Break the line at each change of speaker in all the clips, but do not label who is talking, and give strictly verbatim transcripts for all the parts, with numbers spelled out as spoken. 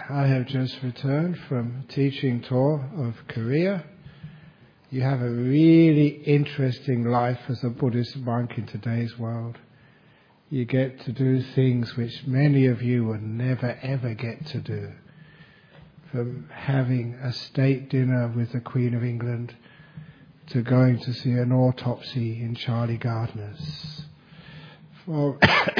I have just returned from a teaching tour of Korea. You have a really interesting life as a Buddhist monk in today's world. You get to do things which many of you would never ever get to do. From having a state dinner with the Queen of England to going to see an autopsy in Charlie Gardner's. From,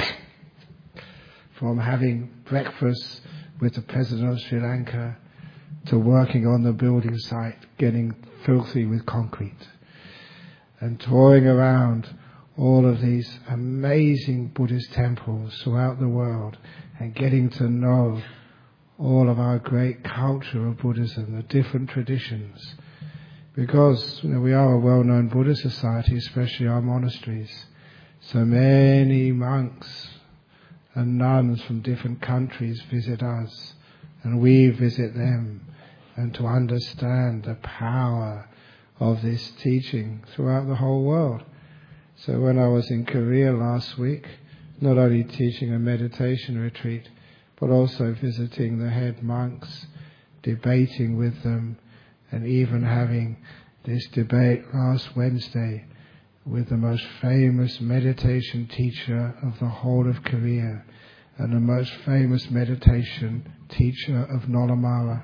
from having breakfast with the President of Sri Lanka to working on the building site, getting filthy with concrete, and touring around all of these amazing Buddhist temples throughout the world and getting to know all of our great culture of Buddhism, the different traditions. Because you know, we are a well-known Buddhist society, especially our monasteries. So many monks and nuns from different countries visit us, and we visit them, and to understand the power of this teaching throughout the whole world. So when I was in Korea last week, not only teaching a meditation retreat, but also visiting the head monks, debating with them, and even having this debate last Wednesday with the most famous meditation teacher of the whole of Korea and the most famous meditation teacher of Nolamara.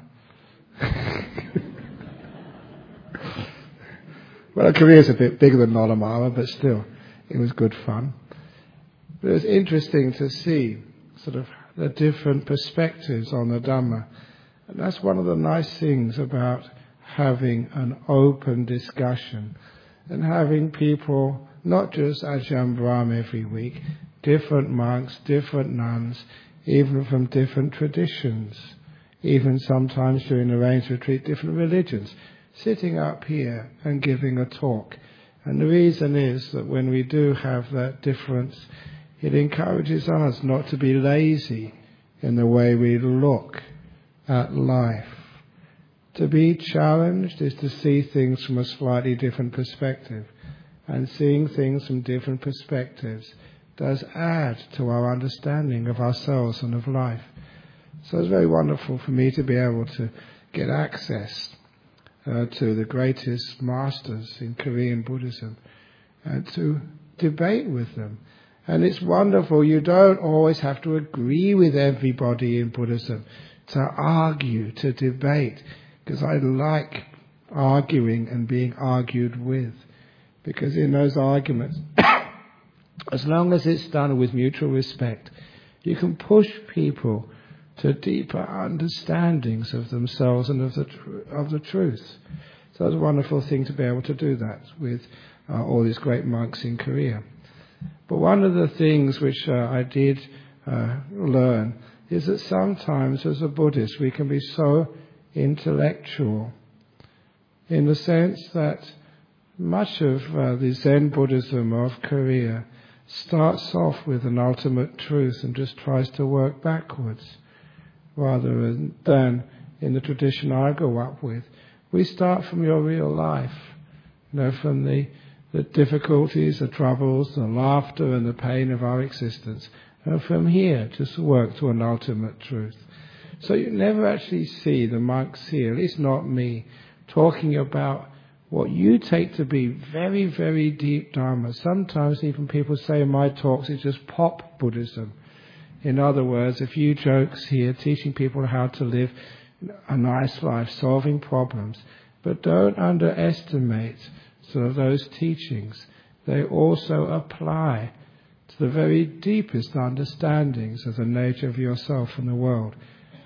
Well, Korea's a bit bigger than Nolamara, but still, it was good fun. But it was interesting to see sort of the different perspectives on the Dhamma. And that's one of the nice things about having an open discussion and having people, not just Ajahn Brahm every week, different monks, different nuns, even from different traditions, even sometimes during the Rains Retreat, different religions, sitting up here and giving a talk. And the reason is that when we do have that difference, it encourages us not to be lazy in the way we look at life. To be challenged is to see things from a slightly different perspective. And seeing things from different perspectives does add to our understanding of ourselves and of life. So it's very wonderful for me to be able to get access uh, to the greatest masters in Korean Buddhism and to debate with them. And it's wonderful, you don't always have to agree with everybody in Buddhism, to argue, to debate, because I like arguing and being argued with. Because in those arguments, as long as it's done with mutual respect, you can push people to deeper understandings of themselves and of the tr- of the truth. So it's a wonderful thing to be able to do that with uh, all these great monks in Korea. But one of the things which uh, I did uh, learn is that sometimes as a Buddhist we can be so intellectual, in the sense that much of uh, the Zen Buddhism of Korea starts off with an ultimate truth and just tries to work backwards, rather than in the tradition I go up with. We start from your real life, you know, from the, the difficulties, the troubles, the laughter and the pain of our existence, and from here just work to an ultimate truth. So you never actually see the monks here, at least not me, talking about what you take to be very, very deep Dharma. Sometimes even people say in my talks it's just pop Buddhism. In other words, a few jokes here, teaching people how to live a nice life, solving problems. But don't underestimate sort of those teachings. They also apply to the very deepest understandings of the nature of yourself and the world.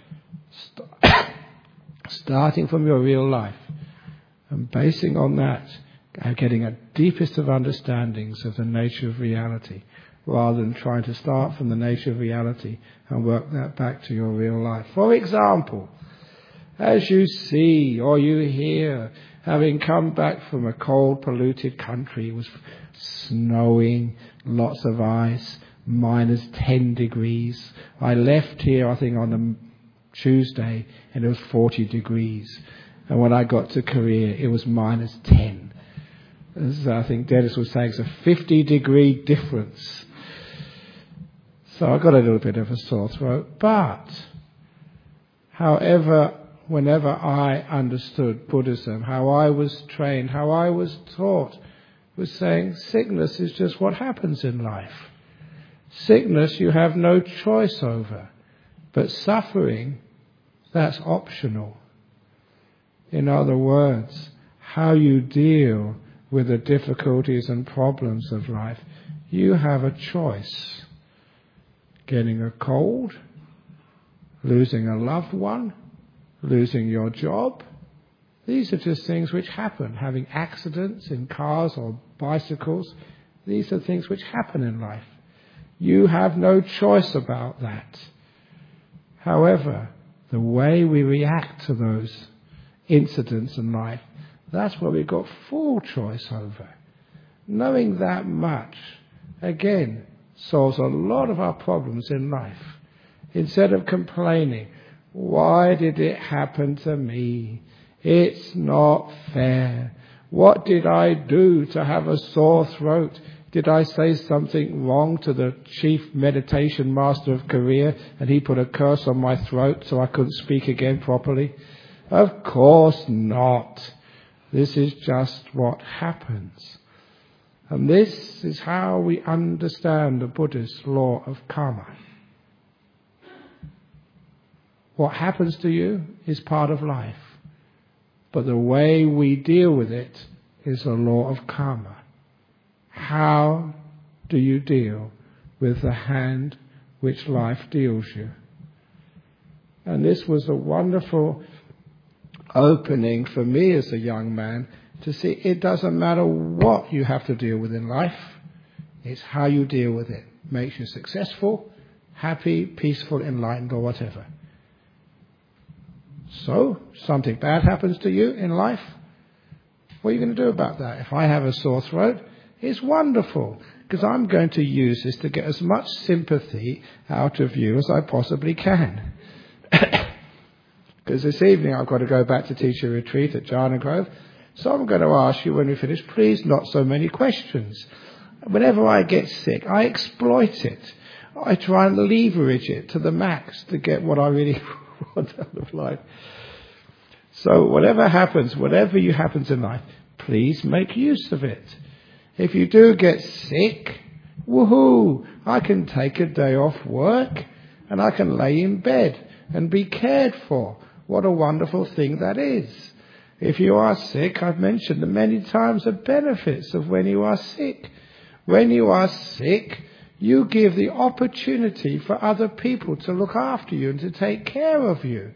Starting from your real life and basing on that, and getting a deepest of understandings of the nature of reality, rather than trying to start from the nature of reality and work that back to your real life. For example, as you see or you hear, having come back from a cold, polluted country, it was snowing, lots of ice, minus ten degrees. I left here, I think, on a Tuesday, and it was forty degrees. And when I got to Korea, it was minus ten. As I think Dennis was saying, it's a fifty degree difference. So I got a little bit of a sore throat. But However, whenever I understood Buddhism, how I was trained, how I was taught, was saying sickness is just what happens in life. Sickness you have no choice over, but suffering, that's optional. In other words, how you deal with the difficulties and problems of life, you have a choice. Getting a cold, losing a loved one, losing your job. These are just things which happen. Having accidents in cars or bicycles, these are things which happen in life. You have no choice about that. However, the way we react to those incidents in life, that's what we've got full choice over. Knowing that much, again, solves a lot of our problems in life. Instead of complaining, why did it happen to me? It's not fair. What did I do to have a sore throat? Did I say something wrong to the chief meditation master of Korea and he put a curse on my throat so I couldn't speak again properly? Of course not. This is just what happens. And this is how we understand the Buddhist law of karma. What happens to you is part of life. But the way we deal with it is the law of karma. How do you deal with the hand which life deals you? And this was a wonderful opening for me as a young man to see it doesn't matter what you have to deal with in life. It's how you deal with it. Makes you successful, happy, peaceful, enlightened, or whatever. So, something bad happens to you in life. What are you going to do about that? If I have a sore throat, it's wonderful, because I'm going to use this to get as much sympathy out of you as I possibly can. Because this evening I've got to go back to teach a retreat at Jhana Grove. So I'm going to ask you when we finish, please not so many questions. Whenever I get sick, I exploit it. I try and leverage it to the max to get what I really want out of life. So whatever happens, whatever you happens in life, please make use of it. If you do get sick, woohoo, I can take a day off work and I can lay in bed and be cared for. What a wonderful thing that is. If you are sick, I've mentioned many times the benefits of when you are sick. When you are sick, you give the opportunity for other people to look after you and to take care of you.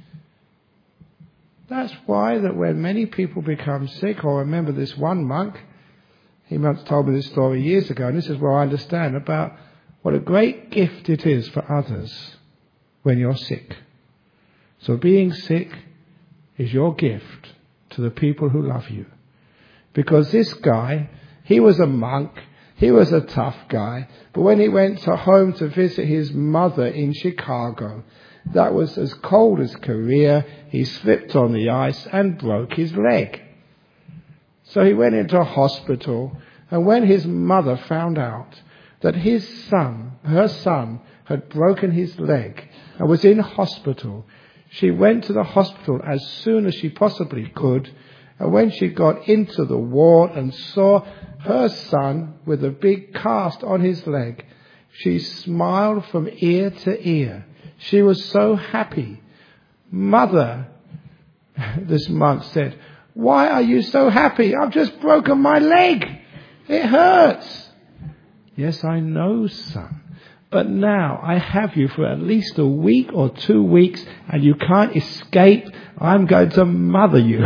That's why that when many people become sick, or remember this one monk, he once told me this story years ago, and this is where I understand about what a great gift it is for others when you're sick. So being sick is your gift to the people who love you. Because this guy, he was a monk, he was a tough guy, but when he went to home to visit his mother in Chicago, that was as cold as Korea, he slipped on the ice and broke his leg. So he went into a hospital, and when his mother found out that his son, her son, had broken his leg and was in hospital, she went to the hospital as soon as she possibly could, and when she got into the ward and saw her son with a big cast on his leg, she smiled from ear to ear. She was so happy. Mother, this monk said, why are you so happy? I've just broken my leg. It hurts. Yes, I know, son. But now I have you for at least a week or two weeks and you can't escape. I'm going to mother you.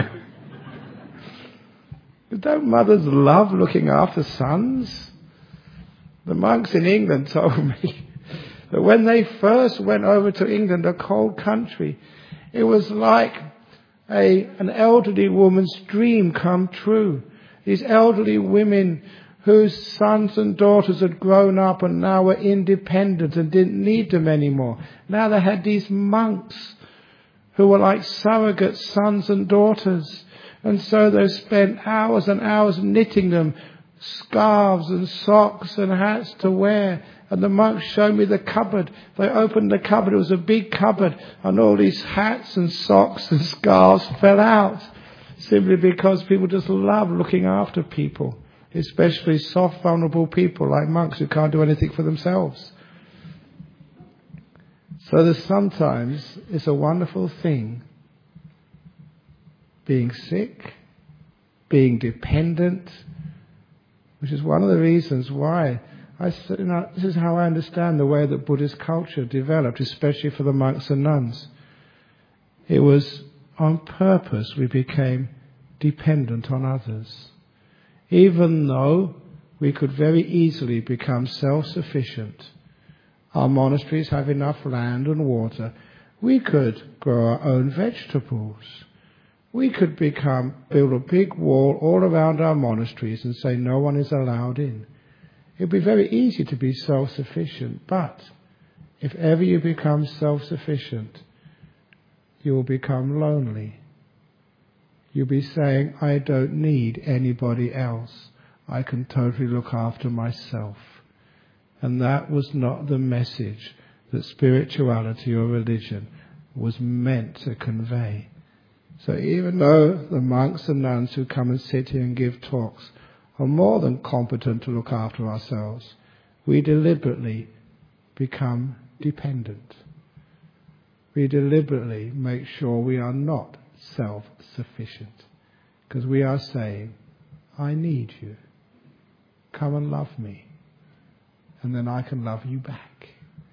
Don't mothers love looking after sons? The monks in England told me that when they first went over to England, a cold country, it was like a an elderly woman's dream come true. These elderly women whose sons and daughters had grown up and now were independent and didn't need them anymore. Now they had these monks who were like surrogate sons and daughters. And so they spent hours and hours knitting them scarves and socks and hats to wear And the monks showed me the cupboard. They opened the cupboard. It was a big cupboard. And all these hats and socks and scarves fell out. Simply because people just love looking after people. Especially soft, vulnerable people like monks who can't do anything for themselves. So that sometimes it's a wonderful thing being sick, being dependent, which is one of the reasons why I, you know, this is how I understand the way that Buddhist culture developed, especially for the monks and nuns. It was on purpose we became dependent on others. Even though we could very easily become self-sufficient. Our monasteries have enough land and water. We could grow our own vegetables. We could become, build a big wall all around our monasteries and say no one is allowed in. It would be very easy to be self-sufficient, but if ever you become self-sufficient, you will become lonely. You'll be saying, I don't need anybody else. I can totally look after myself. And that was not the message that spirituality or religion was meant to convey. So even though the monks and nuns who come and sit here and give talks are more than competent to look after ourselves, we deliberately become dependent. We deliberately make sure we are not self-sufficient, because we are saying, I need you. Come and love me, and then I can love you back.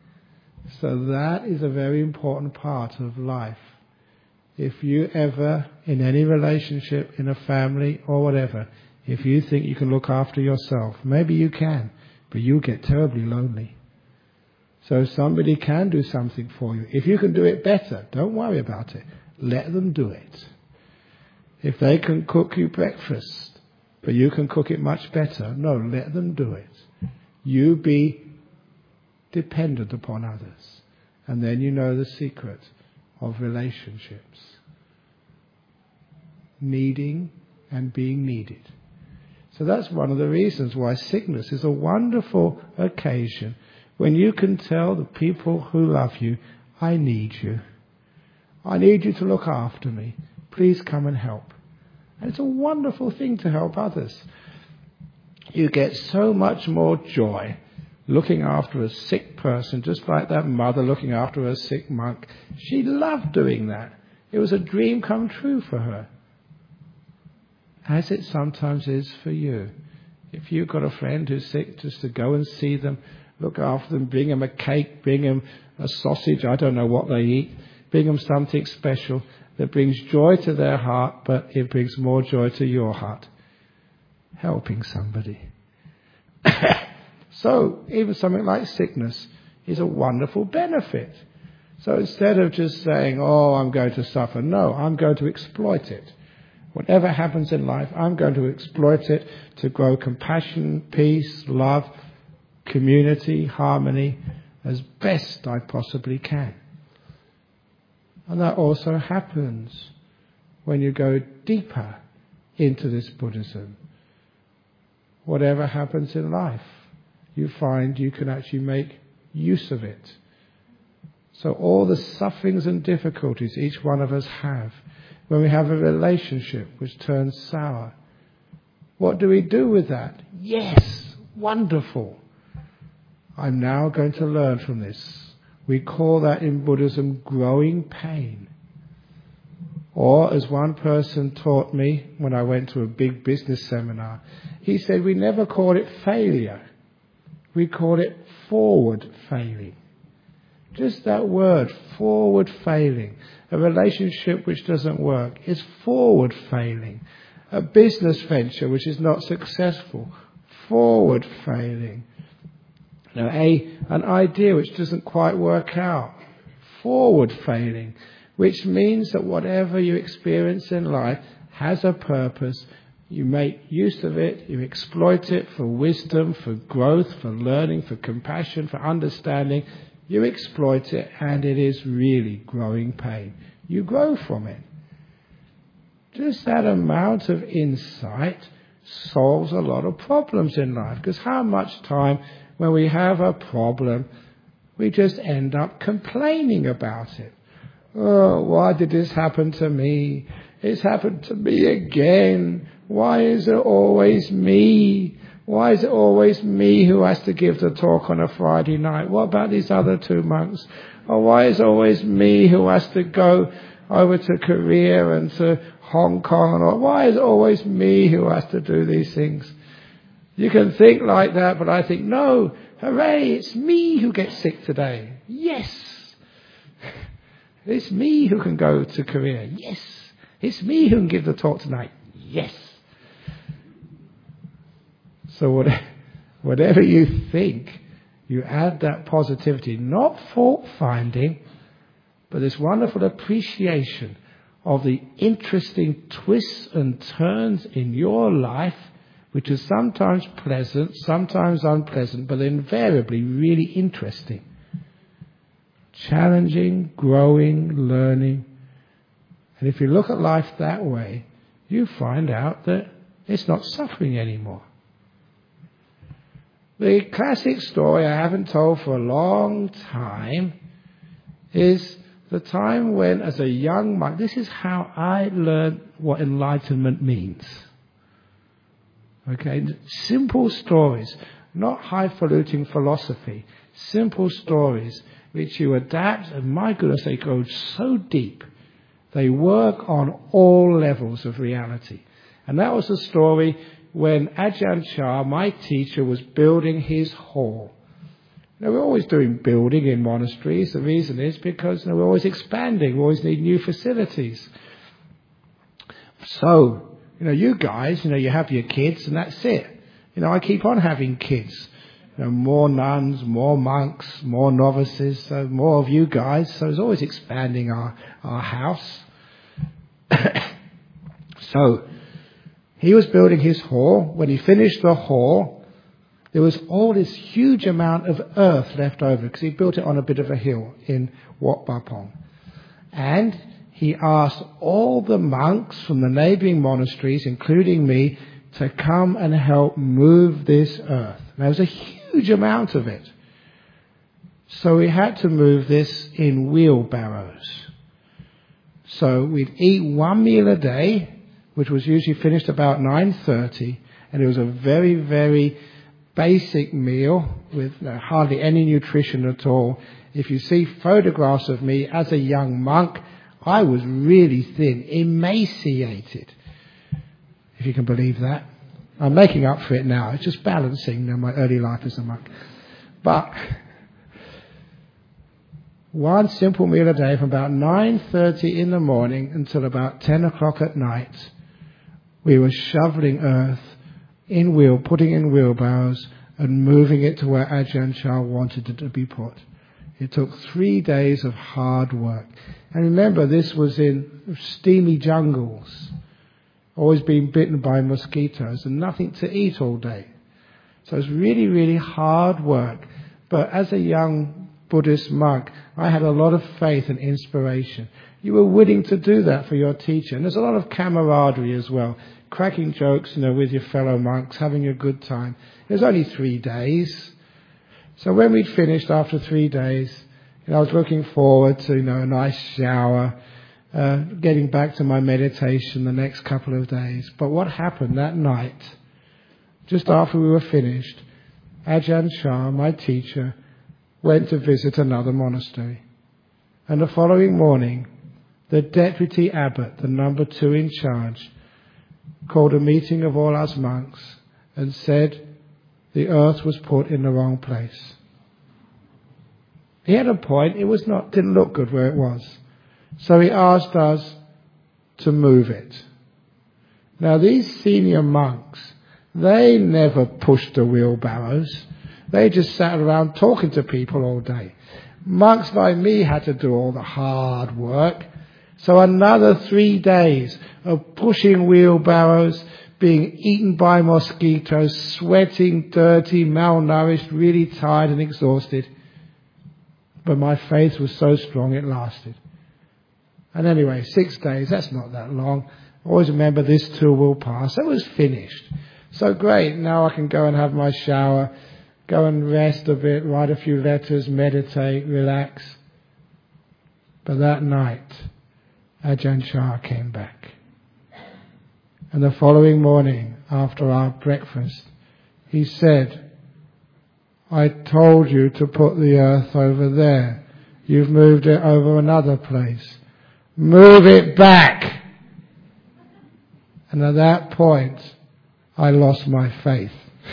So that is a very important part of life. If you ever, in any relationship, in a family or whatever, if you think you can look after yourself, maybe you can, but you'll get terribly lonely. So if somebody can do something for you, if you can do it better, don't worry about it. Let them do it. If they can cook you breakfast, but you can cook it much better, no, let them do it. You be dependent upon others. And then you know the secret of relationships. Needing and being needed. So that's one of the reasons why sickness is a wonderful occasion when you can tell the people who love you, I need you. I need you to look after me. Please come and help. And it's a wonderful thing to help others. You get so much more joy looking after a sick person, just like that mother looking after a sick monk. She loved doing that. It was a dream come true for her. As it sometimes is for you. If you've got a friend who's sick, just to go and see them, look after them, bring them a cake, bring them a sausage, I don't know what they eat, bring them something special that brings joy to their heart, but it brings more joy to your heart. Helping somebody. So, even something like sickness is a wonderful benefit. So instead of just saying, oh, I'm going to suffer, no, I'm going to exploit it. Whatever happens in life, I'm going to exploit it to grow compassion, peace, love, community, harmony, as best I possibly can. And that also happens when you go deeper into this Buddhism. Whatever happens in life, you find you can actually make use of it. So all the sufferings and difficulties each one of us have, when we have a relationship which turns sour, what do we do with that? Yes, wonderful. I'm now going to learn from this. We call that in Buddhism growing pain. Or, as one person taught me when I went to a big business seminar, he said we never call it failure. We call it forward failing. Just that word, forward failing. A relationship which doesn't work is forward failing. A business venture which is not successful, forward failing. Now, a, an idea which doesn't quite work out, forward failing, which means that whatever you experience in life has a purpose. You make use of it, you exploit it for wisdom, for growth, for learning, for compassion, for understanding. You exploit it, and it is really growing pain. You grow from it. Just that amount of insight solves a lot of problems in life, because how much time when we have a problem, we just end up complaining about it. Oh, why did this happen to me? It's happened to me again. Why is it always me? Why is it always me who has to give the talk on a Friday night? What about these other two monks? Or why is it always me who has to go over to Korea and to Hong Kong? Or why is it always me who has to do these things? You can think like that, but I think, no, hooray, it's me who gets sick today. Yes. It's me who can go to Korea. Yes. It's me who can give the talk tonight. Yes. So whatever you think, you add that positivity, not fault finding, but this wonderful appreciation of the interesting twists and turns in your life, which is sometimes pleasant, sometimes unpleasant, but invariably really interesting. Challenging, growing, learning. And if you look at life that way, you find out that it's not suffering anymore. The classic story I haven't told for a long time is the time when, as a young monk, this is how I learned what enlightenment means. Okay, simple stories, not highfalutin philosophy, simple stories which you adapt, and my goodness, they go so deep. They work on all levels of reality. And that was the story when Ajahn Chah, my teacher, was building his hall. Now, we're always doing building in monasteries. The reason is because you know, we're always expanding. We always need new facilities. So, you know, you guys, you know, you have your kids and that's it. You know, I keep on having kids. You know, more nuns, more monks, more novices, so more of you guys. So it's always expanding our, our house. So, he was building his hall. When he finished the hall, there was all this huge amount of earth left over because he built it on a bit of a hill in Wat Pah Pong. And he asked all the monks from the neighboring monasteries, including me, to come and help move this earth. There was a huge amount of it. So we had to move this in wheelbarrows. So we'd eat one meal a day, which was usually finished about nine thirty, and it was a very, very basic meal with uh, hardly any nutrition at all. If you see photographs of me as a young monk, I was really thin, emaciated, if you can believe that. I'm making up for it now. It's just balancing you know, my early life as a monk. But one simple meal a day from about nine thirty in the morning until about ten o'clock at night, we were shoveling earth in wheel, putting in wheelbarrows and moving it to where Ajahn Chah wanted it to be put. It took three days of hard work. And remember, this was in steamy jungles, always being bitten by mosquitoes and nothing to eat all day. So it was really, really hard work. But as a young Buddhist monk, I had a lot of faith and inspiration. You were willing to do that for your teacher. And there's a lot of camaraderie as well. Cracking jokes, you know, with your fellow monks, having a good time. It was only three days. So when we'd finished after three days, you know, I was looking forward to, you know, a nice shower, uh, getting back to my meditation the next couple of days. But what happened that night, just after we were finished, Ajahn Chah, my teacher, went to visit another monastery. And the following morning, the deputy abbot, the number two in charge, called a meeting of all us monks and said the earth was put in the wrong place. He had a point. It was not, didn't look good where it was. So he asked us to move it. Now these senior monks, they never pushed the wheelbarrows. They just sat around talking to people all day. Monks like me had to do all the hard work. So another three days of pushing wheelbarrows, being eaten by mosquitoes, sweating, dirty, malnourished, really tired and exhausted. But my faith was so strong it lasted. And anyway, six days, that's not that long. Always remember this too will pass. That was finished. So great, now I can go and have my shower, go and rest a bit, write a few letters, meditate, relax. But that night, Ajahn Chah came back. And the following morning, after our breakfast, he said, I told you to put the earth over there. You've moved it over another place. Move it back. And at that point, I lost my faith.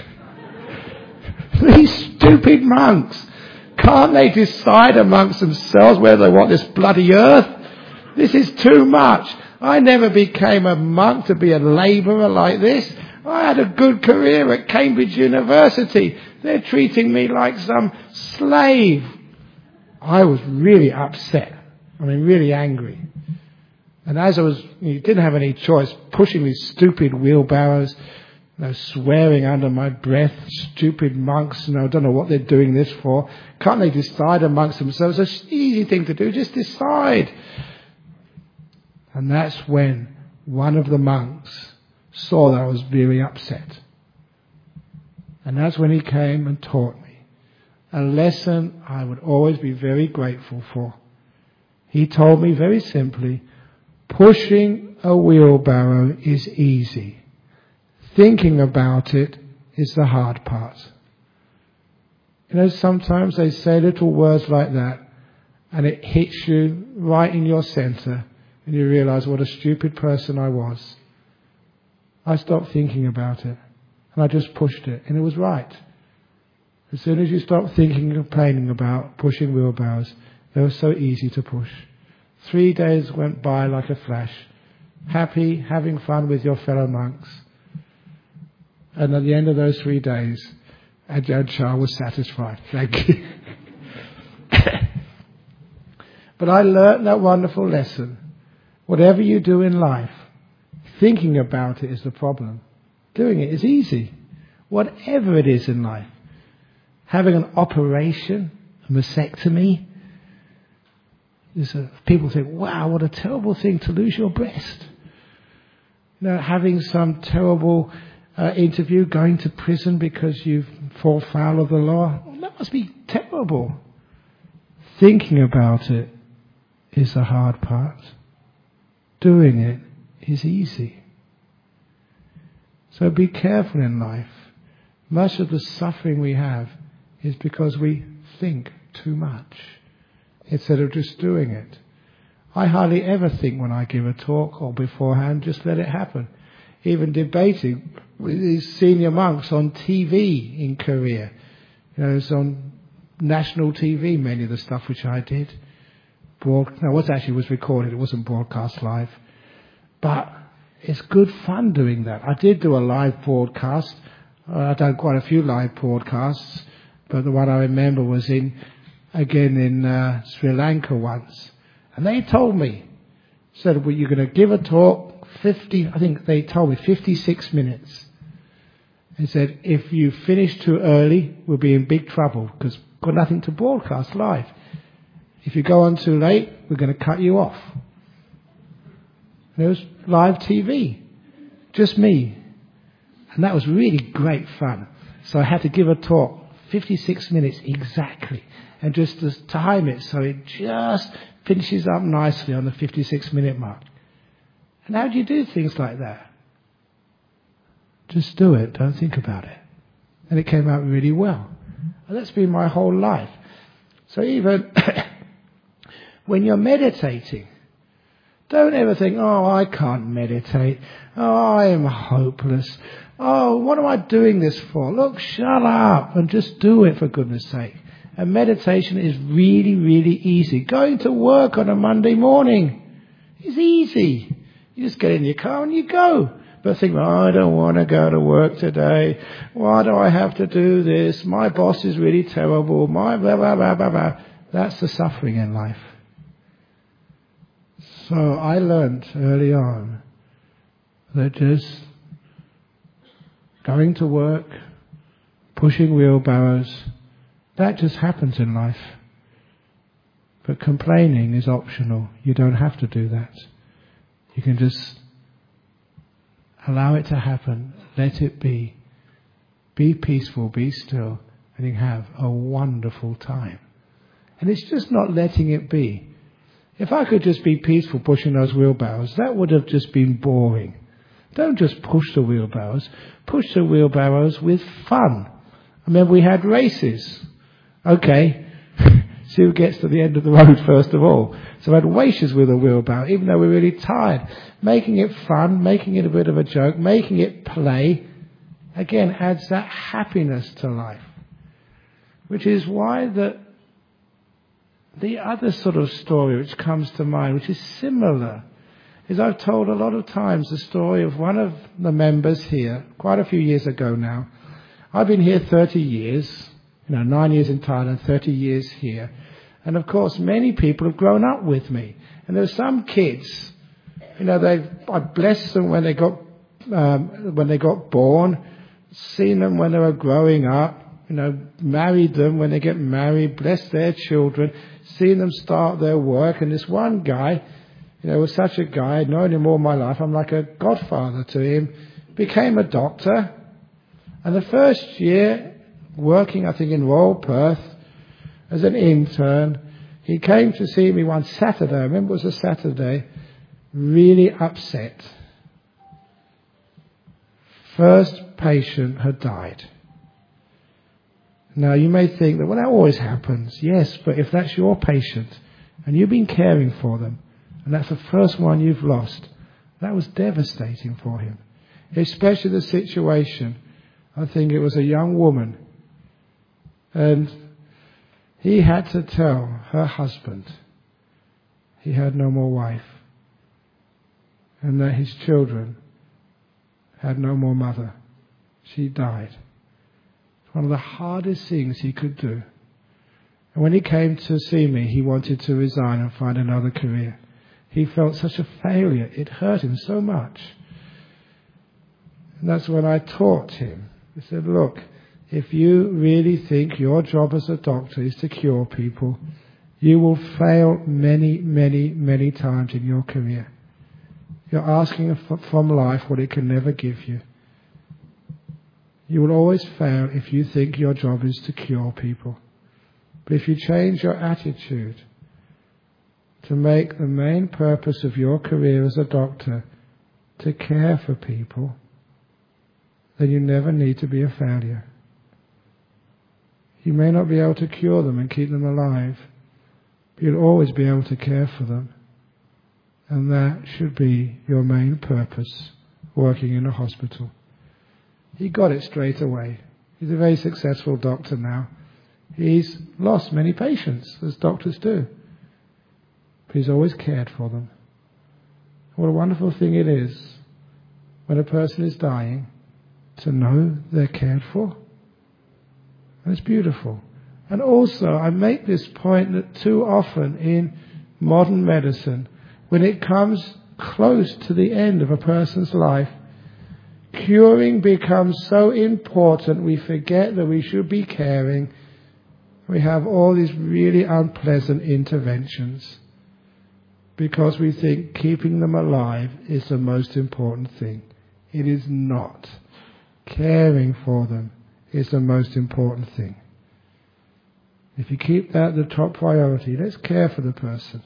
These stupid monks, can't they decide amongst themselves whether they want this bloody earth? This is too much. I never became a monk to be a labourer like this. I had a good career at Cambridge University. They're treating me like some slave. I was really upset. I mean, really angry. And as I was, you didn't have any choice, pushing these stupid wheelbarrows, you know, swearing under my breath, stupid monks, you know, don't know what they're doing this for. Can't they decide amongst themselves? It's an easy thing to do, just decide. And that's when one of the monks saw that I was very upset. And that's when he came and taught me a lesson I would always be very grateful for. He told me very simply, pushing a wheelbarrow is easy. Thinking about it is the hard part. You know, sometimes they say little words like that and it hits you right in your centre and you realise what a stupid person I was. I stopped thinking about it and I just pushed it, and it was right. As soon as you stop thinking and complaining about pushing wheelbarrows, they were so easy to push. Three days went by like a flash, happy, having fun with your fellow monks. And at the end of those three days, Ajahn Chah was satisfied. Thank you. But I learnt that wonderful lesson. Whatever you do in life, thinking about it is the problem. Doing it is easy. Whatever it is in life. Having an operation, a mastectomy, is a, people think, wow, what a terrible thing to lose your breast. You know, having some terrible uh, interview, going to prison because you fall foul of the law, well, that must be terrible. Thinking about it is the hard part. Doing it is easy. So be careful in life. Much of the suffering we have is because we think too much instead of just doing it. I hardly ever think when I give a talk or beforehand, just let it happen. Even debating with these senior monks on T V in Korea. You know, it's on national T V, many of the stuff which I did. Broad, no, what actually was recorded, it wasn't broadcast live. But it's good fun doing that. I did do a live broadcast. Uh, I've done quite a few live broadcasts, but the one I remember was in, again in uh, Sri Lanka once. And they told me, said, well, you're going to give a talk, fifty, I think they told me, fifty-six minutes. They said, if you finish too early, we'll be in big trouble because we've got nothing to broadcast live. If you go on too late, we're going to cut you off. And it was live T V, just me. And that was really great fun. So I had to give a talk, fifty-six minutes exactly, and just to time it so it just finishes up nicely on the fifty-six minute mark. And how do you do things like that? Just do it, don't think about it. And it came out really well. And that's been my whole life. So even when you're meditating, don't ever think, oh, I can't meditate. Oh, I am hopeless. Oh, what am I doing this for? Look, shut up and just do it for goodness sake. And meditation is really, really easy. Going to work on a Monday morning is easy. You just get in your car and you go. But think, oh, I don't want to go to work today. Why do I have to do this? My boss is really terrible. My blah, blah, blah, blah, blah. That's the suffering in life. So I learnt early on that just going to work, pushing wheelbarrows, that just happens in life. But complaining is optional. You don't have to do that. You can just allow it to happen. Let it be. Be peaceful, be still, and you have a wonderful time. And it's just not letting it be. If I could just be peaceful pushing those wheelbarrows, that would have just been boring. Don't just push the wheelbarrows. Push the wheelbarrows with fun. I remember we had races. Okay, see who gets to the end of the road first of all. So I had races with a wheelbarrow, even though we were really tired. Making it fun, making it a bit of a joke, making it play, again, adds that happiness to life. Which is why the, the other sort of story which comes to mind, which is similar, is I've told a lot of times the story of one of the members here, quite a few years ago now. I've been here thirty years, you know, nine years in Thailand, thirty years here. And of course, many people have grown up with me. And there are some kids, you know, they I blessed them when they got um, when they got born, seen them when they were growing up, you know, married them when they get married, blessed their children, seen them start their work. And this one guy, you know, was such a guy, I'd known him all my life. I'm like a godfather to him. Became a doctor. And the first year, working, I think, in Royal Perth as an intern, he came to see me one Saturday. I remember it was a Saturday. Really upset. First patient had died. Now, you may think that, well, that always happens. Yes, but if that's your patient and you've been caring for them, and that's the first one you've lost, that was devastating for him. Especially the situation, I think it was a young woman, and he had to tell her husband he had no more wife, and that his children had no more mother. She died. It's one of the hardest things he could do. And when he came to see me, he wanted to resign and find another career. He felt such a failure. It hurt him so much. And that's when I taught him. I said, look, if you really think your job as a doctor is to cure people, you will fail many, many, many times in your career. You're asking from life what it can never give you. You will always fail if you think your job is to cure people. But if you change your attitude to make the main purpose of your career as a doctor to care for people, then you never need to be a failure. You may not be able to cure them and keep them alive, but you'll always be able to care for them. And that should be your main purpose, working in a hospital. He got it straight away. He's a very successful doctor now. He's lost many patients, as doctors do. But he's always cared for them. What a wonderful thing it is when a person is dying to know they're cared for. And it's beautiful. And also, I make this point that too often in modern medicine, when it comes close to the end of a person's life, curing becomes so important we forget that we should be caring. We have all these really unpleasant interventions because we think keeping them alive is the most important thing. It is not. Caring for them is the most important thing. If you keep that the top priority, let's care for the person,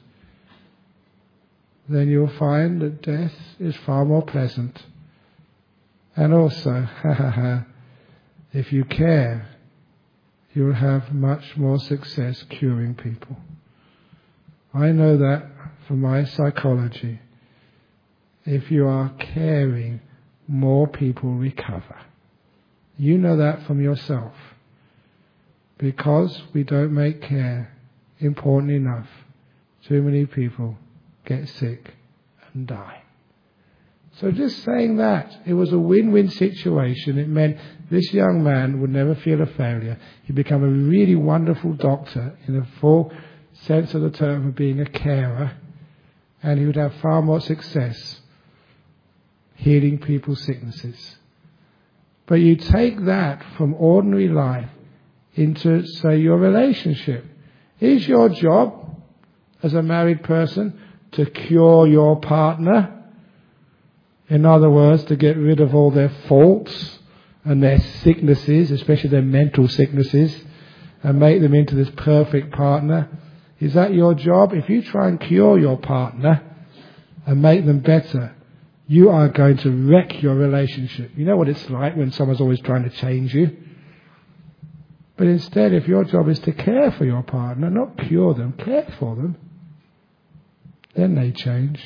then you'll find that death is far more pleasant. And also, if you care, you'll have much more success curing people. I know that from my psychology. If you are caring, more people recover. You know that from yourself. Because we don't make care important enough, too many people get sick and die. So just saying that, it was a win-win situation. It meant this young man would never feel a failure. He'd become a really wonderful doctor in the full sense of the term of being a carer. And he would have far more success healing people's sicknesses. But you take that from ordinary life into, say, your relationship. Is your job as a married person to cure your partner? In other words, to get rid of all their faults and their sicknesses, especially their mental sicknesses, and make them into this perfect partner. Is that your job? If you try and cure your partner and make them better, you are going to wreck your relationship. You know what it's like when someone's always trying to change you? But instead, if your job is to care for your partner, not cure them, care for them, then they change.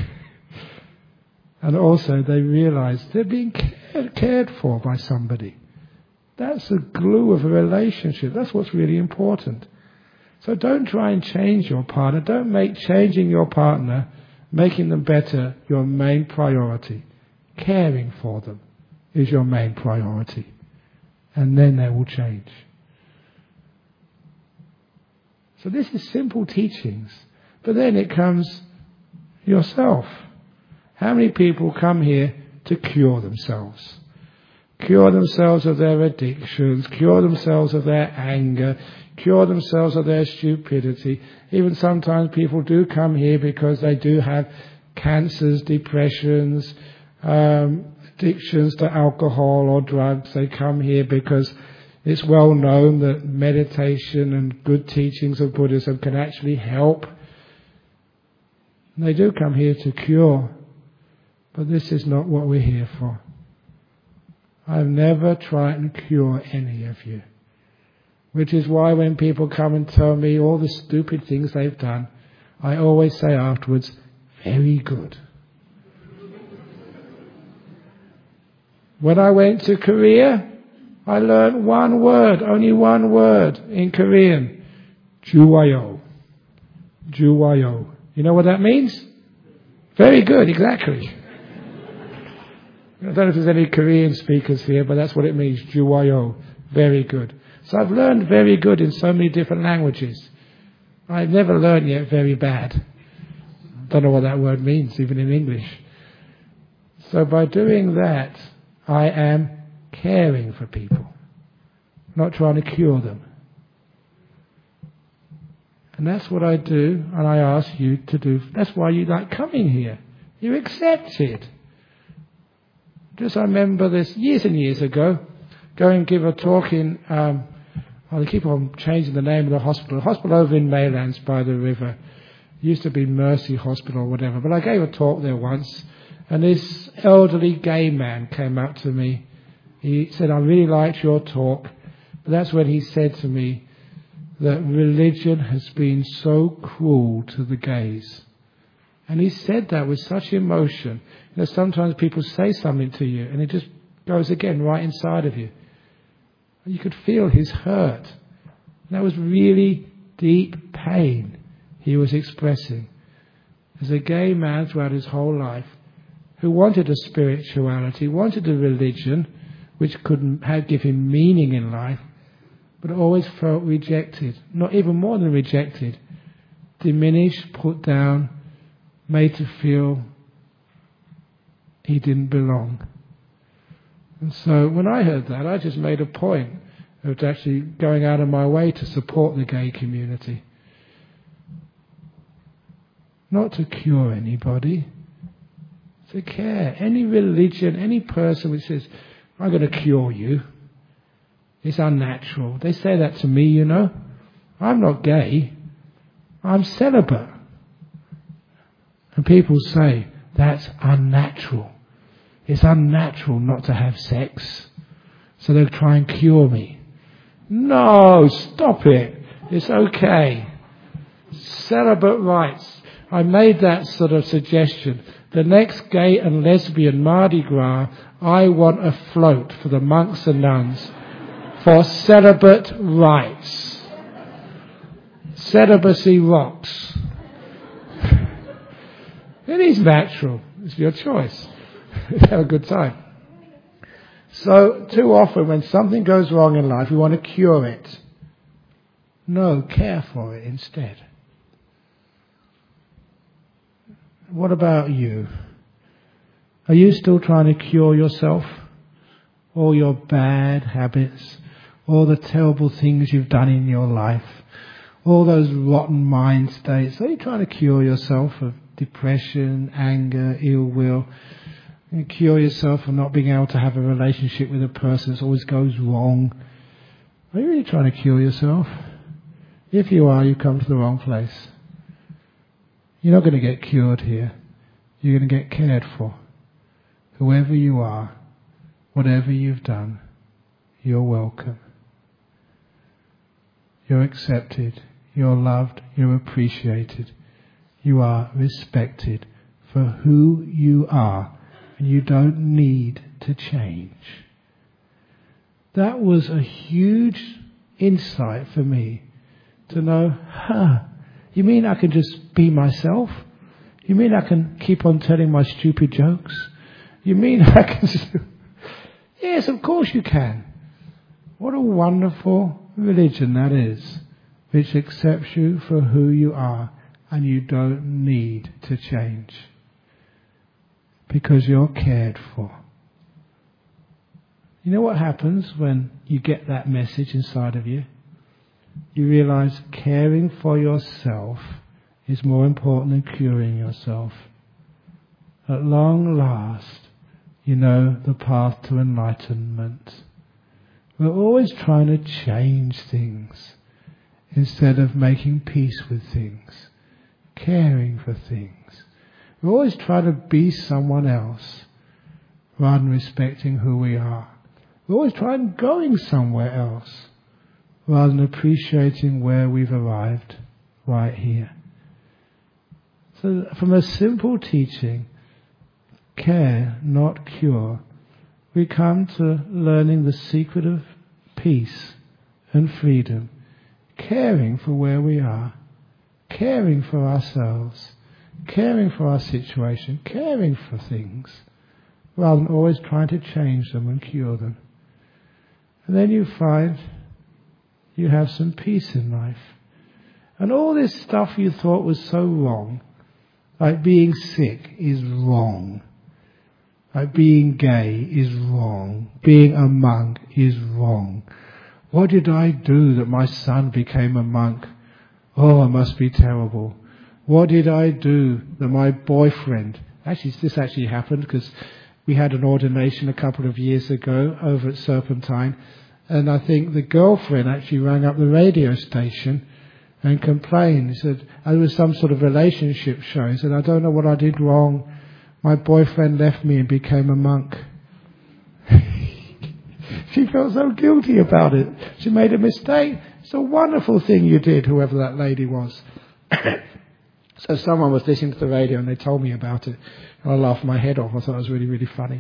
And also they realize they're being cared, cared for by somebody. That's the glue of a relationship. That's what's really important. So don't try and change your partner. Don't make changing your partner, making them better, your main priority. Caring for them is your main priority. And then they will change. So this is simple teachings. But then it comes yourself. How many people come here to cure themselves? Cure themselves of their addictions, cure themselves of their anger, cure themselves of their stupidity. Even sometimes people do come here because they do have cancers, depressions, um, addictions to alcohol or drugs. They come here because it's well known that meditation and good teachings of Buddhism can actually help. And they do come here to cure. But this is not what we're here for. I've never tried and cure any of you. Which is why when people come and tell me all the stupid things they've done, I always say afterwards, very good. When I went to Korea, I learned one word, only one word in Korean. Juwayo. Juwayo. You know what that means? Very good, exactly. I don't know if there's any Korean speakers here, but that's what it means, Juwayo. Very good. So I've learned very good in so many different languages. I've never learned yet very bad. Don't know what that word means, even in English. So by doing that, I am caring for people, not trying to cure them. And that's what I do, and I ask you to do. That's why you like coming here. You're accepted. Just I remember this years and years ago, go and give a talk in, um, oh, they keep on changing the name of the hospital. The hospital over in Maylands by the river. It used to be Mercy Hospital or whatever. But I gave a talk there once, and this elderly gay man came up to me. He said, I really liked your talk. But that's when he said to me that religion has been so cruel to the gays. And he said that with such emotion. You know, sometimes people say something to you and it just goes again right inside of you. You could feel his hurt. And that was really deep pain he was expressing. As a gay man throughout his whole life who wanted a spirituality, wanted a religion which could have, give him meaning in life, but always felt rejected. Not even more than rejected. Diminished, put down, made to feel he didn't belong. And so when I heard that, I just made a point of actually going out of my way to support the gay community. Not to cure anybody, to care. Any religion, any person which says, I'm going to cure you, it's unnatural. They say that to me, you know. I'm not gay. I'm celibate. And people say, that's unnatural. It's unnatural not to have sex. So they'll try and cure me. No, stop it. It's okay. Celibate rights. I made that sort of suggestion. The next gay and lesbian Mardi Gras, I want a float for the monks and nuns for celibate rights. Celibacy rocks. It is natural. It's your choice. Have a good time. So, too often when something goes wrong in life, we want to cure it. No, care for it instead. What about you? Are you still trying to cure yourself? All your bad habits, all the terrible things you've done in your life, all those rotten mind states. Are you trying to cure yourself of depression, anger, ill will? You cure yourself for not being able to have a relationship with a person that always goes wrong. Are you really trying to cure yourself? If you are, you come to the wrong place. You're not going to get cured here. You're going to get cared for. Whoever you are, whatever you've done, you're welcome. You're accepted. You're loved. You're appreciated. You are respected for who you are. And you don't need to change. That was a huge insight for me to know, huh, you mean I can just be myself? You mean I can keep on telling my stupid jokes? You mean I can just... Yes, of course you can. What a wonderful religion that is, which accepts you for who you are and you don't need to change because you're cared for. You know what happens when you get that message inside of you? You realize caring for yourself is more important than curing yourself. At long last, you know the path to enlightenment. We're always trying to change things instead of making peace with things, caring for things. We're always trying to be someone else rather than respecting who we are. We're always trying going somewhere else rather than appreciating where we've arrived right here. So from a simple teaching, care, not cure, we come to learning the secret of peace and freedom, caring for where we are, caring for ourselves, caring for our situation, caring for things, rather than always trying to change them and cure them. And then you find you have some peace in life. And all this stuff you thought was so wrong, like being sick is wrong. Like being gay is wrong. Being a monk is wrong. What did I do that my son became a monk? Oh, it must be terrible. What did I do that my boyfriend... Actually, this actually happened because we had an ordination a couple of years ago over at Serpentine, and I think the girlfriend actually rang up the radio station and complained. He said, there was some sort of relationship show. He said, I don't know what I did wrong. My boyfriend left me and became a monk. She felt so guilty about it. She made a mistake. It's a wonderful thing you did, whoever that lady was. So someone was listening to the radio and they told me about it. And I laughed my head off. I thought it was really, really funny.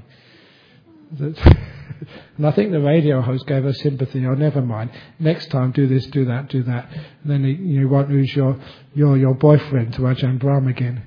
And I think the radio host gave her sympathy. Oh, never mind. Next time, do this, do that, do that. And then you, you won't lose your, your, your boyfriend to Ajahn Brahm again.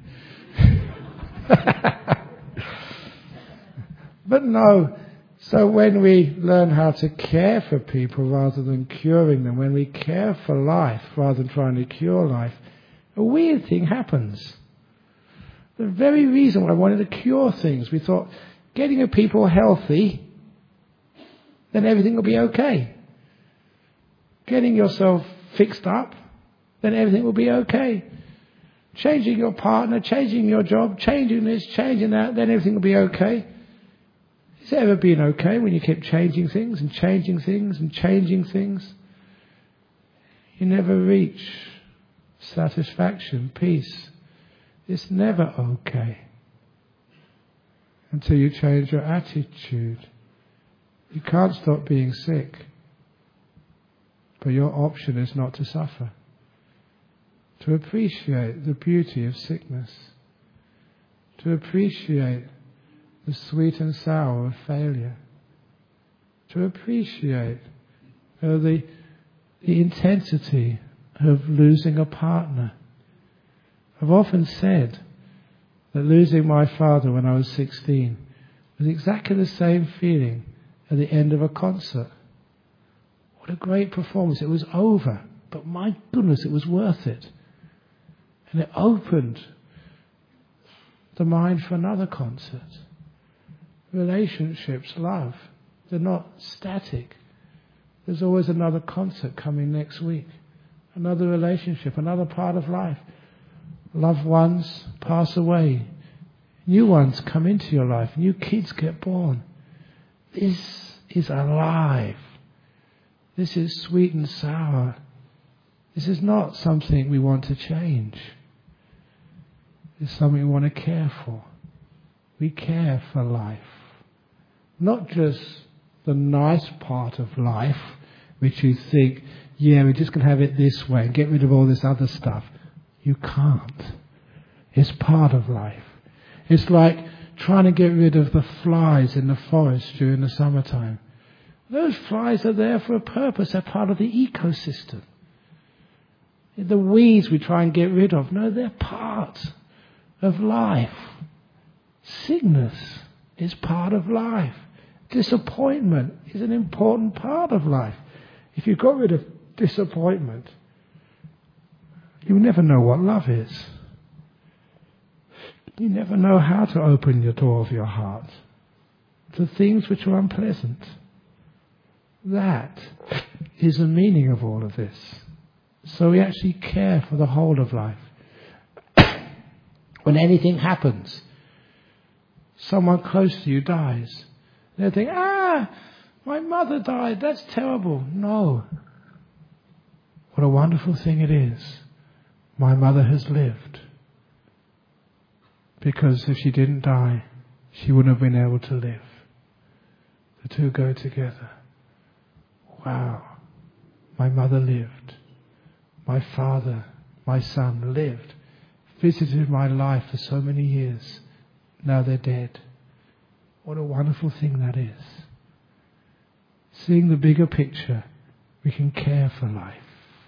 But no. So when we learn how to care for people rather than curing them, when we care for life rather than trying to cure life, a weird thing happens. The very reason why I wanted to cure things, we thought, getting a people healthy, then everything will be okay. Getting yourself fixed up, then everything will be okay. Changing your partner, changing your job, changing this, changing that, then everything will be okay. Has it ever been okay when you keep changing things and changing things and changing things? You never reach satisfaction, peace. It's never okay until you change your attitude. You can't stop being sick, but your option is not to suffer. To appreciate the beauty of sickness. To appreciate the sweet and sour of failure. To appreciate uh, the, the intensity of losing a partner. I've often said that losing my father when I was sixteen was exactly the same feeling at the end of a concert. What a great performance. It was over, but my goodness, it was worth it. And it opened the mind for another concert. Relationships, love, they're not static. There's always another concert coming next week. Another relationship, another part of life. Loved ones pass away. New ones come into your life. New kids get born. This is alive. This is sweet and sour. This is not something we want to change. It's something we want to care for. We care for life. Not just the nice part of life, which you think, yeah, we're just going to have it this way and get rid of all this other stuff. You can't. It's part of life. It's like trying to get rid of the flies in the forest during the summertime. Those flies are there for a purpose. They're part of the ecosystem. The weeds we try and get rid of, no, they're part of life. Sickness is part of life. Disappointment is an important part of life. If you got rid of disappointment, you'll never know what love is. You never know how to open the door of your heart to things which are unpleasant. That is the meaning of all of this. So we actually care for the whole of life. When anything happens, someone close to you dies, they think, ah, my mother died, that's terrible. No. What a wonderful thing it is. My mother has lived. Because if she didn't die, she wouldn't have been able to live. The two go together. Wow. My mother lived. My father, my son lived. Visited my life for so many years. Now they're dead. What a wonderful thing that is. Seeing the bigger picture, we can care for life.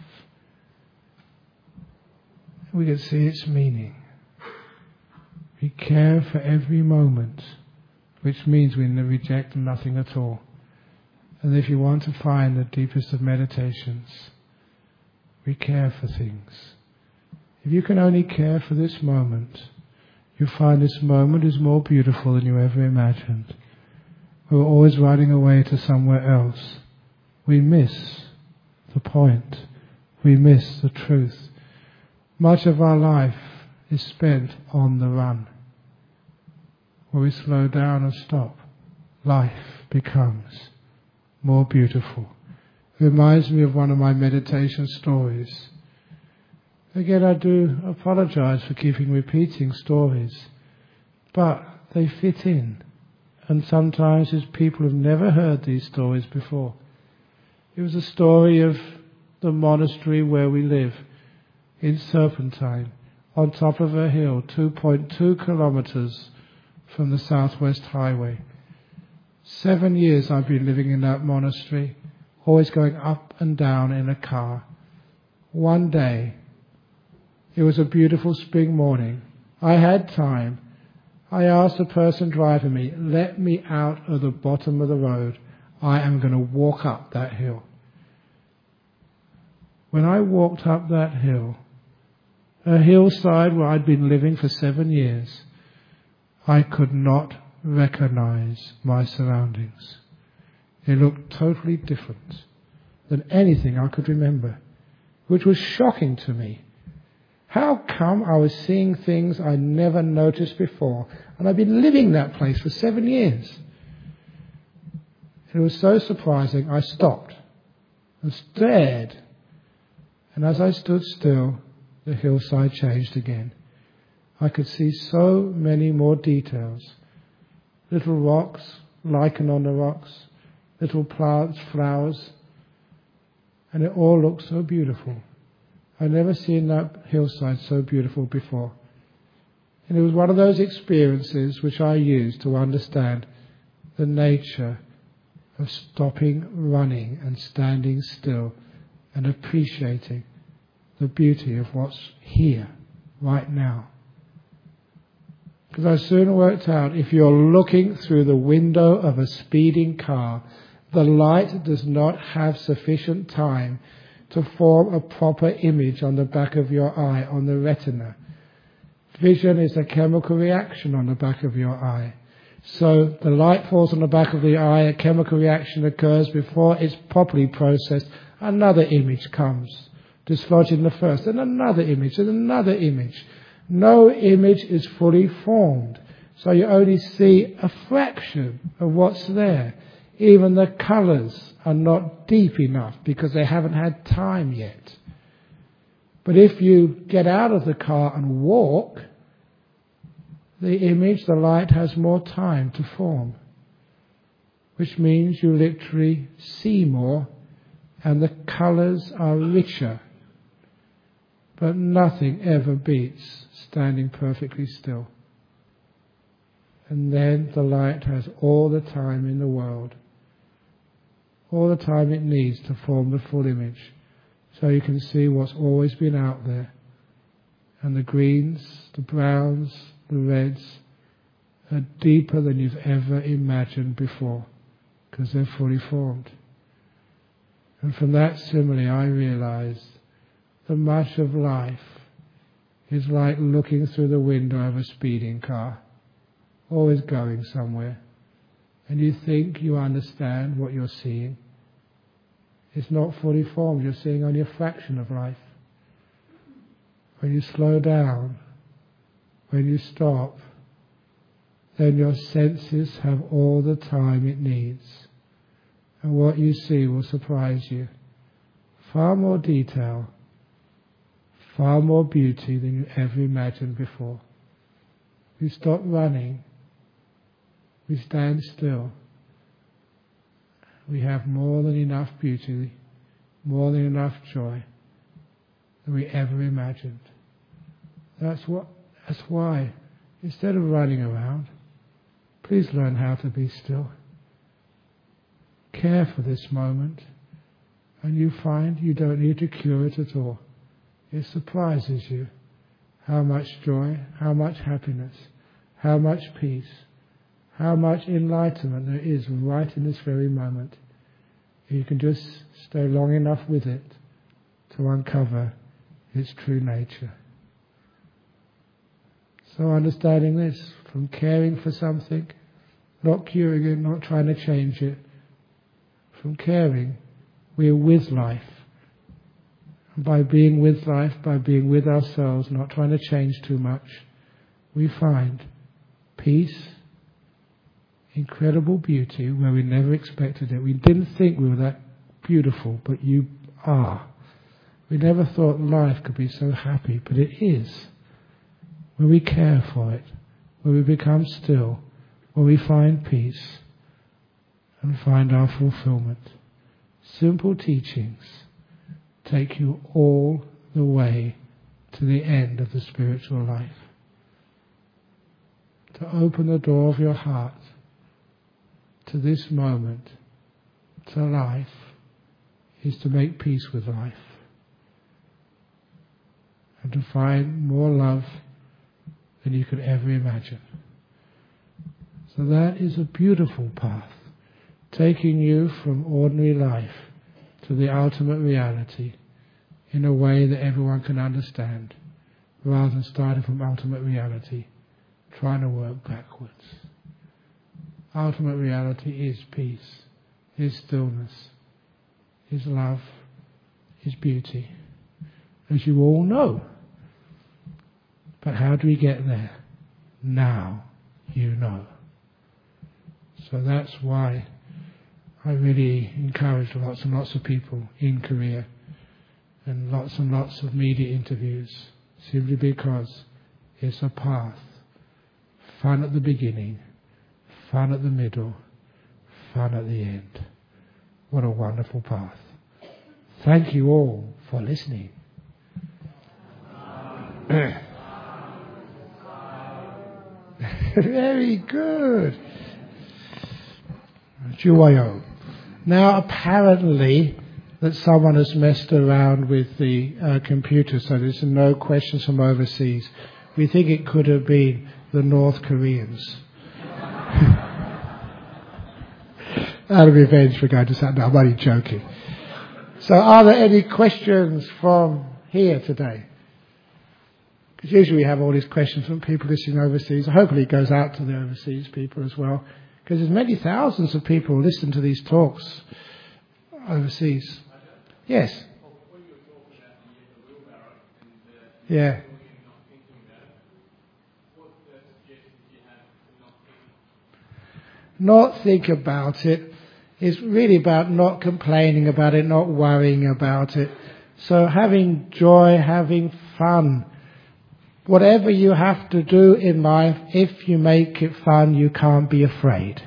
We can see its meaning. We care for every moment, which means we reject nothing at all. And if you want to find the deepest of meditations, we care for things. If you can only care for this moment, you find this moment is more beautiful than you ever imagined. We're always running away to somewhere else. We miss the point. We miss the truth. Much of our life is spent on the run. When we slow down and stop, life becomes more beautiful. It reminds me of one of my meditation stories. Again, I do apologize for keeping repeating stories, but they fit in. And sometimes it's people who've never heard these stories before. It was a story of the monastery where we live in Serpentine, on top of a hill, two point two kilometers from the Southwest Highway. Seven years I've been living in that monastery, always going up and down in a car. One day, it was a beautiful spring morning. I had time. I asked the person driving me, let me out of the bottom of the road. I am going to walk up that hill. When I walked up that hill, a hillside where I'd been living for seven years, I could not recognize my surroundings. It looked totally different than anything I could remember, which was shocking to me. How come I was seeing things I never noticed before, and I've been living that place for seven years? It was so surprising, I stopped and stared. And as I stood still, the hillside changed again. I could see so many more details. Little rocks, lichen on the rocks, little plants, flowers, and it all looked so beautiful. I'd never seen that hillside so beautiful before. And it was one of those experiences which I used to understand the nature of stopping running and standing still and appreciating the beauty of what's here, right now. Because I soon worked out, if you're looking through the window of a speeding car, the light does not have sufficient time to form a proper image on the back of your eye, on the retina. Vision is a chemical reaction on the back of your eye. So the light falls on the back of the eye, a chemical reaction occurs before it's properly processed. Another image comes, dislodging the first, and another image, and another image. No image is fully formed. So you only see a fraction of what's there. Even the colours are not deep enough because they haven't had time yet. But if you get out of the car and walk, the image, the light has more time to form. Which means you literally see more and the colours are richer. But nothing ever beats standing perfectly still. And then the light has all the time in the world. All the time it needs to form the full image. So you can see what's always been out there. And the greens, the browns, the reds are deeper than you've ever imagined before. Because they're fully formed. And from that simile I realized that much of life is like looking through the window of a speeding car, always going somewhere, and you think you understand what you're seeing. It's not fully formed, you're seeing only a fraction of life. When you slow down, when you stop, then your senses have all the time it needs. And what you see will surprise you. Far more detail, far more beauty than you ever imagined before. We stop running, we stand still. We have more than enough beauty, more than enough joy than we ever imagined. That's what. That's why, instead of running around, please learn how to be still. Care for this moment, and you find you don't need to cure it at all. It surprises you how much joy, how much happiness, how much peace, how much enlightenment there is right in this very moment. You can just stay long enough with it to uncover its true nature. So understanding this, from caring for something, not curing it, not trying to change it, from caring, we are with life. And by being with life, by being with ourselves, not trying to change too much, we find peace, incredible beauty where we never expected it. We didn't think we were that beautiful, but you are. We never thought life could be so happy, but it is. When we care for it, when we become still, when we find peace and find our fulfillment. Simple teachings take you all the way to the end of the spiritual life. To open the door of your heart to this moment, to life, is to make peace with life and to find more love than you could ever imagine. So that is a beautiful path, taking you from ordinary life to the ultimate reality in a way that everyone can understand, rather than starting from ultimate reality, trying to work backwards. Ultimate reality is peace, is stillness, is love, is beauty, as you all know. But how do we get there? Now you know. So that's why I really encourage lots and lots of people in Korea and lots and lots of media interviews, simply because it's a path. Fun at the beginning, fun at the middle, fun at the end. What a wonderful path. Thank you all for listening. Very good. Juwayo. Now apparently that someone has messed around with the uh, computer, so there's no questions from overseas. We think it could have been the North Koreans. Out of revenge for going to Saturday. No, I'm only joking. So are there any questions from here today? Because usually we have all these questions from people listening overseas. Hopefully it goes out to the overseas people as well. Because there's many thousands of people who listen to these talks overseas. Yes? Yeah. not think about it. It's really about not complaining about it, not worrying about it. So having joy, having fun. Whatever you have to do in life, if you make it fun, you can't be afraid.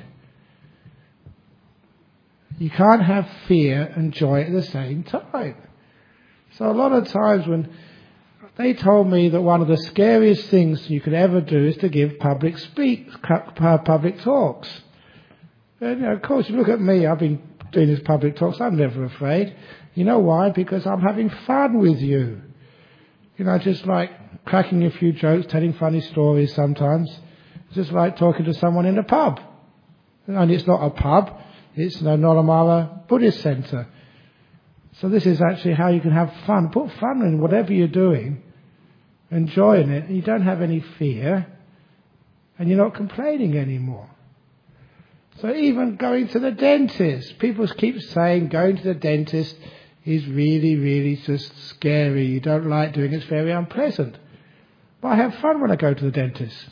You can't have fear and joy at the same time. So a lot of times when they told me that one of the scariest things you could ever do is to give public speak, public talks. And, you know, of course, you look at me, I've been doing these public talks, I'm never afraid. You know why? Because I'm having fun with you. You know, just like cracking a few jokes, telling funny stories sometimes. Just like talking to someone in a pub. And it's not a pub, it's the Nolamara Buddhist Centre. So this is actually how you can have fun. Put fun in whatever you're doing, enjoying it, and you don't have any fear, and you're not complaining anymore. So even going to the dentist, people keep saying going to the dentist is really, really just scary. You don't like doing it, it's very unpleasant. But I have fun when I go to the dentist.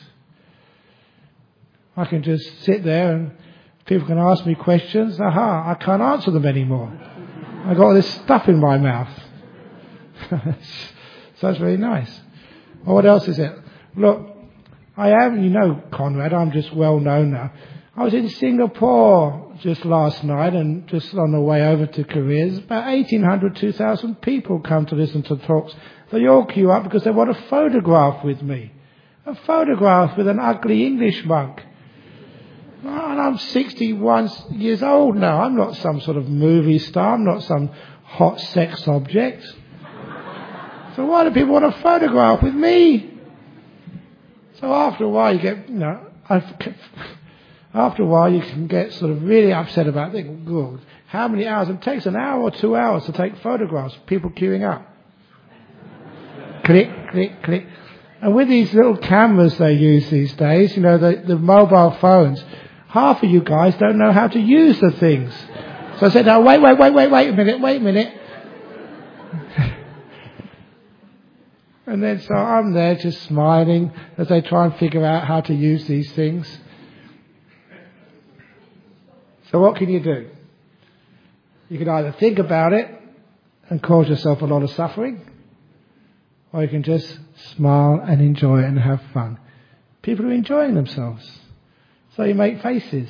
I can just sit there and people can ask me questions. Aha, I can't answer them anymore. I've got all this stuff in my mouth. So that's very nice. Well, what else is it? Look, I am, you know, Conrad, I'm just well known now. I was in Singapore just last night and just on the way over to Korea. There's about eighteen hundred, two thousand people come to listen to talks. They all queue up because they want a photograph with me. A photograph with an ugly English monk. And I'm sixty-one years old now. I'm not some sort of movie star. I'm not some hot sex object. So why do people want a photograph with me? So after a while you get, you know, I've, after a while you can get sort of really upset about thinking, God, how many hours? It takes an hour or two hours to take photographs. People queuing up. Click, click, click. And with these little cameras they use these days, you know, the, the mobile phones, half of you guys don't know how to use the things. So I said, now wait, wait, wait, wait, wait a minute, wait a minute. And then so I'm there just smiling as they try and figure out how to use these things. So what can you do? You can either think about it and cause yourself a lot of suffering, or you can just smile and enjoy it and have fun. People are enjoying themselves. So you make faces.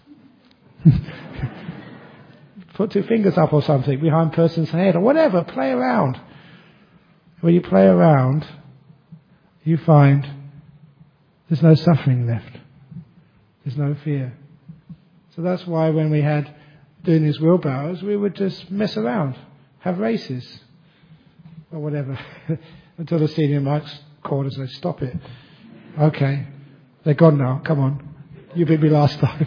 Put two fingers up or something behind a person's head or whatever. Play around. When you play around, you find there's no suffering left. There's no fear. So that's why when we had doing these wheelbarrows, we would just mess around, have races or whatever. Until the senior monks called us and said, stop it. Okay, they're gone now, come on. You beat me last time.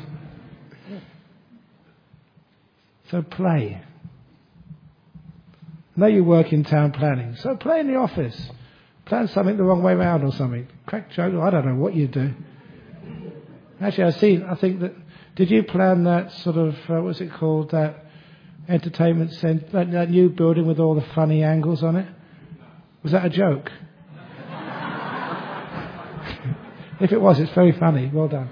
So play. I know you work in town planning, so play in the office. Plan something the wrong way round or something. Crack joke, I don't know what you do. Actually, I see, I think that, did you plan that sort of, uh, what's it called, that entertainment centre, that, that new building with all the funny angles on it? Was that a joke? If it was, it's very funny. Well done.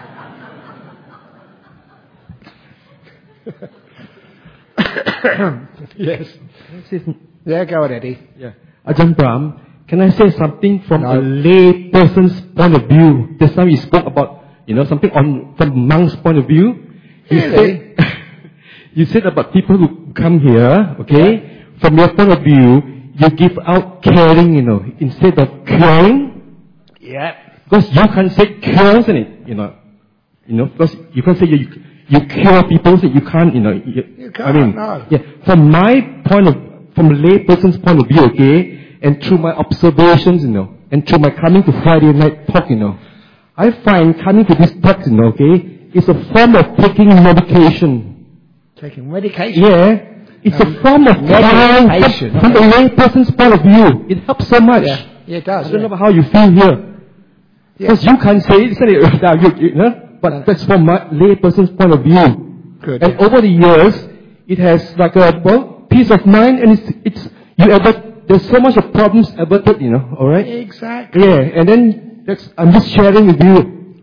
Yes. Yeah, go on, Eddie.
Yeah. Ajahn Brahm, can I say something from
no.
a lay person's point of view? This time you spoke about, you know, something on from monk's point of view. You
Really?
Said, you said about people who come here, okay? Yeah. From your point of view, you give out caring, you know, instead of curing.
Yeah.
Because you can't say cure, isn't it? You know, you know, because you can't say you you cure people, so you can't, you know. You,
you can't,
I mean,
no.
Yeah. From my point of, from a lay person's point of view, okay, and through my observations, you know, and through my coming to Friday night talk, you know, I find coming to this talk, you know, okay, is a form of taking medication.
Taking medication?
Yeah. It's um, a form of medication. From, from the lay person's point of view, it helps so much.
Yeah, yeah it does.
I don't
yeah.
know how you feel here. Because yeah. you can't say it, isn't it? you, you know? But no. That's from my lay person's point of view.
Good.
And over the years, it has like a well, peace of mind, and it's it's you ever there's so much of problems averted, you know. All right.
Exactly.
Yeah, and then that's I'm just sharing with you.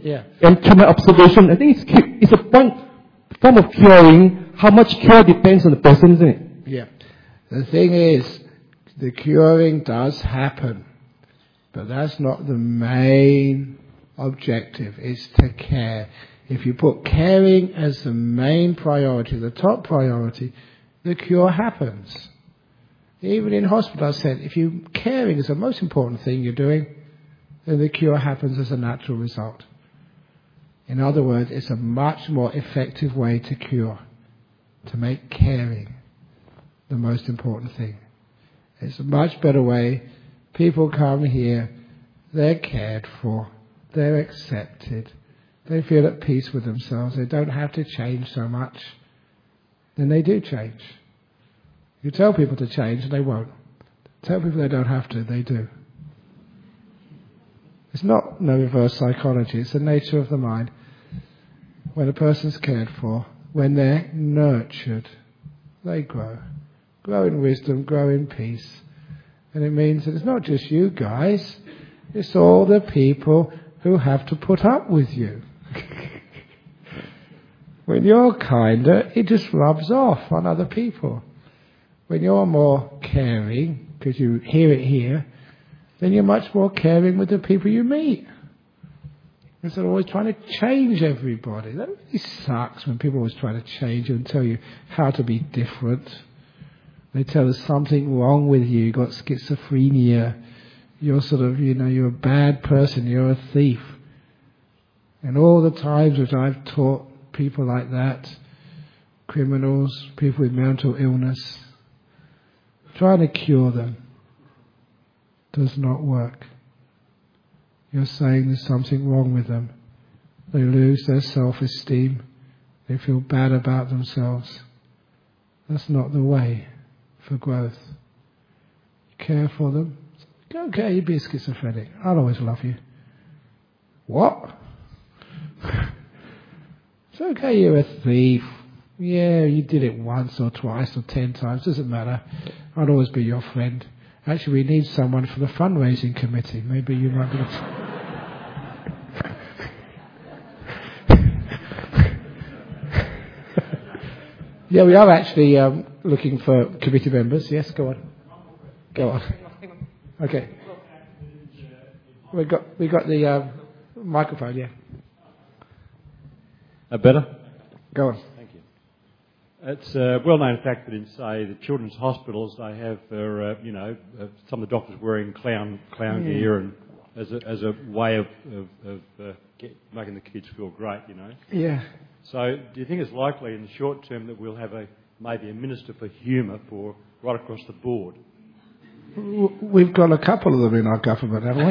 Yeah.
And through my observation, I think it's, it's a point, form of curing. How much cure depends on the person, isn't it?
Yeah. The thing is, the curing does happen, but that's not the main objective. It's to care. If you put caring as the main priority, the top priority, the cure happens. Even in hospital, I said, if you caring is the most important thing you're doing, then the cure happens as a natural result. In other words, it's a much more effective way to cure, to make caring the most important thing. It's a much better way. People come here, they're cared for, they're accepted, they feel at peace with themselves, they don't have to change so much. Then they do change. You tell people to change and they won't. Tell people they don't have to, they do. It's not no reverse psychology, it's the nature of the mind. When a person's cared for, when they're nurtured, they grow. Grow in wisdom, grow in peace. And it means that it's not just you guys, it's all the people who have to put up with you. When you're kinder, it just rubs off on other people. When you're more caring, because you hear it here, then you're much more caring with the people you meet. Instead of always trying to change everybody. That really sucks when people always try to change you and tell you how to be different. They tell there's something wrong with you, you've got schizophrenia, you're sort of, you know, you're a bad person, you're a thief. And all the times which I've taught people like that, criminals, people with mental illness, trying to cure them does not work. You're saying there's something wrong with them. They lose their self-esteem. They feel bad about themselves. That's not the way for growth. Care for them. Okay, you be a schizophrenic. I'll always love you. What? It's okay, you're a thief. Yeah, you did it once or twice or ten times. Doesn't matter. I'll always be your friend. Actually, we need someone for the fundraising committee. Maybe you might be... Yeah, we are actually um, looking for committee members. Yes, go on. Go on. Okay. We got we got the uh, microphone. Yeah.
Uh, better?
Go on.
Thank you. It's a well-known fact that in, say, the children's hospitals, they have, uh, you know, uh, some of the doctors wearing clown clown
Mm.
gear and as a as a way of of, of uh, get, making the kids feel great, you know.
Yeah.
So, do you think it's likely in the short term that we'll have a maybe a minister for humour for right across the board?
W- We've got a couple of them in our government, haven't we?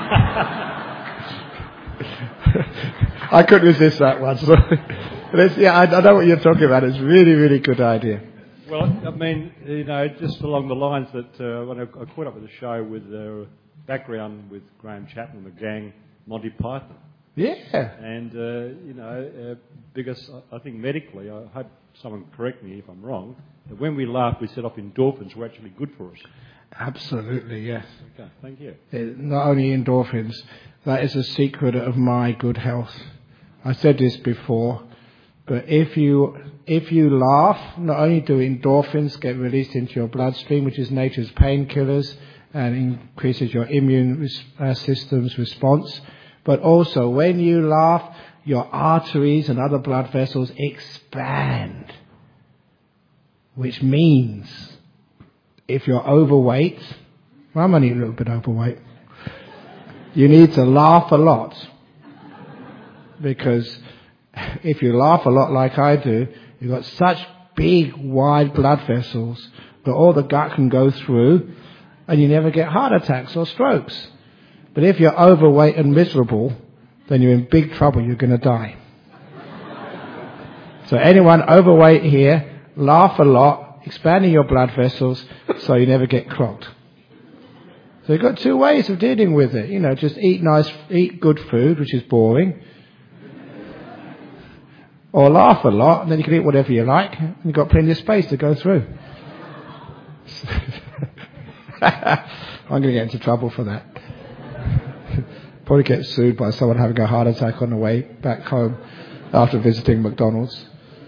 I couldn't resist that one. So it's, yeah, I, I know what you're talking about. It's a really, really good idea.
Well, I mean, you know, just along the lines that uh, when I, I caught up with a show with uh, background with Graham Chapman, the gang, Monty Python.
Yeah.
And, uh, you know, uh, because I think medically, I hope someone correct me if I'm wrong, that when we laugh, we set off endorphins, were actually good for us.
Absolutely, yes.
Okay, thank you.
It, not only endorphins, that is a secret of my good health. I said this before, but if you if you laugh, not only do endorphins get released into your bloodstream, which is nature's painkillers, and increases your immune res- uh, system's response, but also when you laugh, your arteries and other blood vessels expand, which means if you're overweight, well, I'm only a little bit overweight, you need to laugh a lot. Because if you laugh a lot like I do, you've got such big, wide blood vessels that all the gut can go through and you never get heart attacks or strokes. But if you're overweight and miserable, then you're in big trouble, you're going to die. So anyone overweight here, laugh a lot, expanding your blood vessels so you never get clogged. So you've got two ways of dealing with it. You know, just eat nice, eat good food, which is boring. Or laugh a lot, and then you can eat whatever you like, and you've got plenty of space to go through. I'm going to get into trouble for that. Probably get sued by someone having a heart attack on the way back home after visiting McDonald's.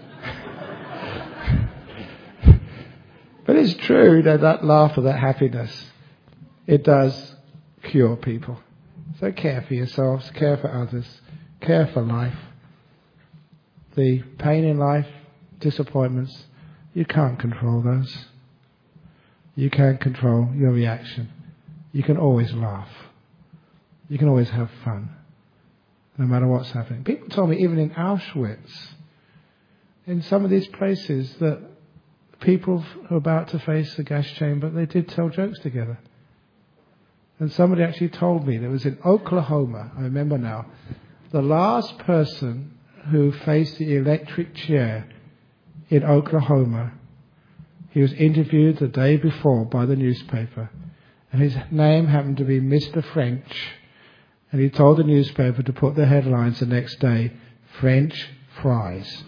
But it's true that that laughter, that happiness, it does cure people. So care for yourselves, care for others, care for life. The pain in life, disappointments, you can't control those. You can't control your reaction. You can always laugh. You can always have fun, no matter what's happening. People told me even in Auschwitz, in some of these places, that people who are about to face the gas chamber, they did tell jokes together. And somebody actually told me, that was in Oklahoma, I remember now, the last person who faced the electric chair in Oklahoma, he was interviewed the day before by the newspaper, and his name happened to be Mister French, and he told the newspaper to put the headlines the next day, French fries.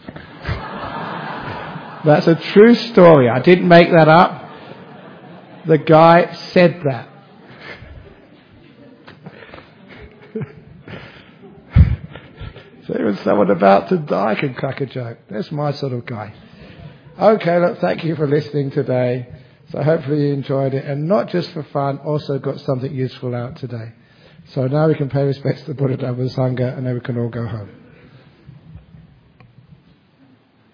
That's a true story. I didn't make that up. The guy said that. So even someone about to die can crack a joke. That's my sort of guy. Okay, look, thank you for listening today. So hopefully you enjoyed it. And not just for fun, also got something useful out today. So now we can pay respects to the Buddha Dhamma Sangha, and then we can all go home.